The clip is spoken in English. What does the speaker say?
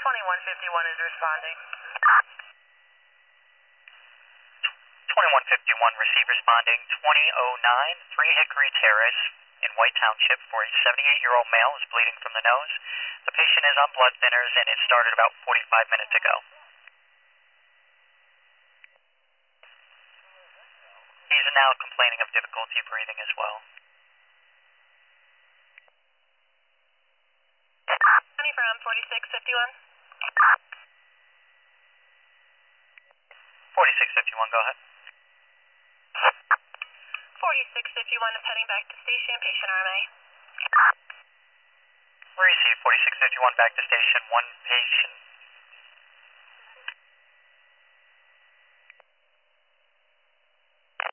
2151 is responding. 2151, receive responding. 2009, 3 Hickory Terrace in White Township for a 78-year-old male is bleeding from the nose. The patient is on blood thinners and it started about 45 minutes ago. He's now complaining of difficulty breathing as well. From 4651. 4651, go ahead. 4651 is heading back to station, patient RMA. Receive 4651 back to station, 1 patient